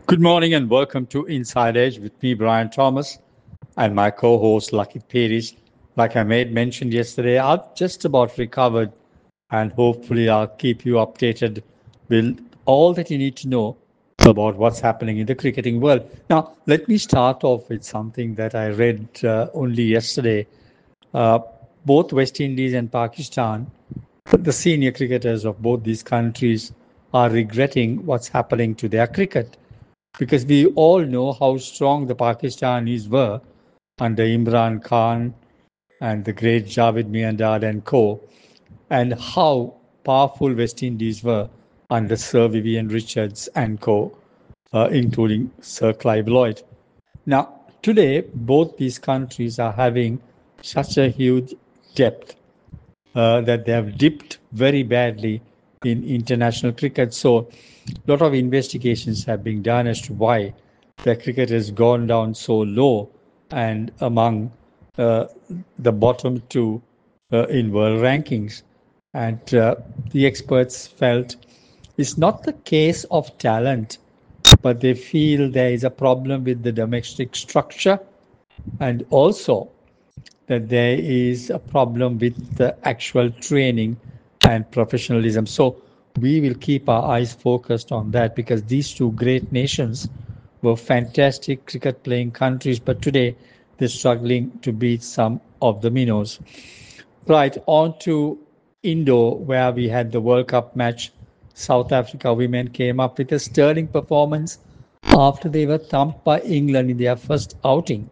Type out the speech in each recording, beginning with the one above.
Good morning and welcome to Inside Edge with me, Brian Thomas, and my co-host, Lucky Peris. Like I made mention yesterday, I've just about recovered and hopefully I'll keep you updated with all that you need to know about what's happening in the cricketing world. Now, let me start off with something that I read only yesterday. Uh, Both West Indies and Pakistan, the senior cricketers of both these countries, are regretting what's happening to their cricket because we all know how strong the Pakistanis were under Imran Khan and the great Javed Miandad and co, and how powerful West Indies were under Sir Vivian Richards and co, including Sir Clive Lloyd. Now, today, both these countries are having such a huge depth that they have dipped very badly in international cricket. So, a lot of investigations have been done as to why the cricket has gone down so low and among uh, the bottom two in world rankings. And the experts felt it's not the case of talent, but they feel there is a problem with the domestic structure and also that there is a problem with the actual training and professionalism. So we will keep our eyes focused on that because these two great nations were fantastic cricket playing countries, but today they're struggling to beat some of the minnows. Right, on to Indo, where we had the World Cup match. South Africa women came up with a sterling performance after they were thumped by England in their first outing,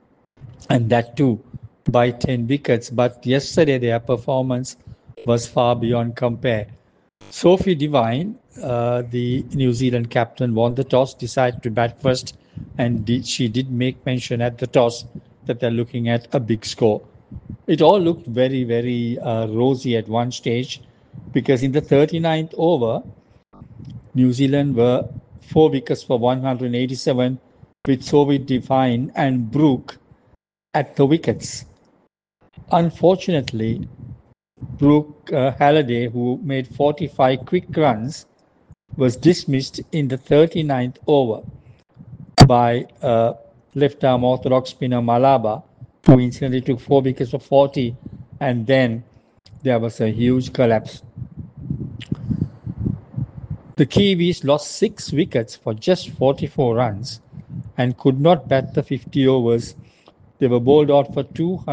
and that too by 10 wickets. But yesterday, their performance was far beyond compare. Sophie Devine, the New Zealand captain, won the toss, decided to bat first, and she did make mention at the toss that they're looking at a big score. It all looked very, very rosy at one stage because in the 39th over, New Zealand were 4 wickets for 187 with Sophie Devine and Brooke at the wickets. Unfortunately, Brooke Halliday, who made 45 quick runs, was dismissed in the 39th over by left arm orthodox spinner Malaba, who instantly took 4 wickets for 40, and then there was a huge collapse. The Kiwis lost 6 wickets for just 44 runs and could not bat the 50 overs. They were bowled out for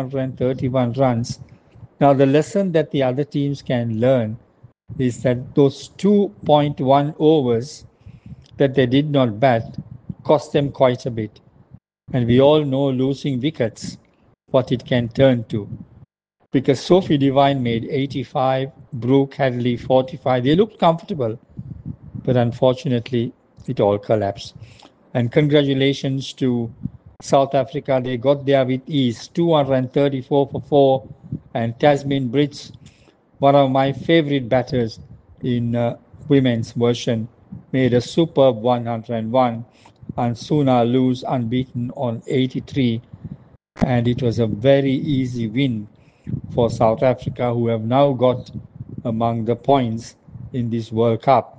231 runs. Now, the lesson that the other teams can learn is that those 2.1 overs that they did not bat cost them quite a bit. And we all know losing wickets, what it can turn to. Because Sophie Devine made 85, Brooke Hadley 45. They looked comfortable, but unfortunately, it all collapsed. And congratulations to South Africa. They got there with ease, 234 for 4. And Tasmin Brits, one of my favorite batters in women's version, made a superb 101. And Suna lose unbeaten on 83. And it was a very easy win for South Africa, who have now got among the points in this World Cup.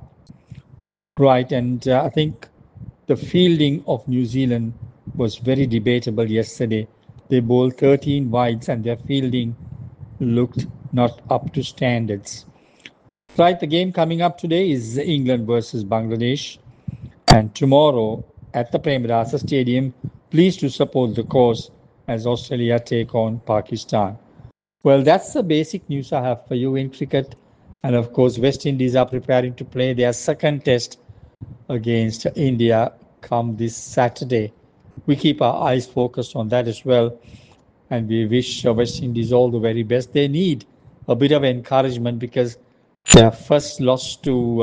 Right, and I think the fielding of New Zealand was very debatable yesterday. They bowled 13 wides and their fielding looked not up to standards. Right, the game coming up today is England versus Bangladesh, and tomorrow at the Premadasa Stadium, please to support the cause as Australia take on Pakistan. Well, that's the basic news I have for you in cricket. And of course, West Indies are preparing to play their second test against India come this Saturday. We keep our eyes focused on that as well. And we wish West Indies all the very best. They need a bit of encouragement because their first loss to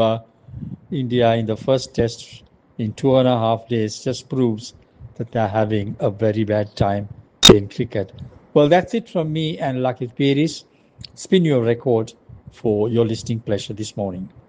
India in the first test in 2.5 days just proves that they're having a very bad time in cricket. Well, that's it from me and Lucky Peris. Spin your record for your listening pleasure this morning.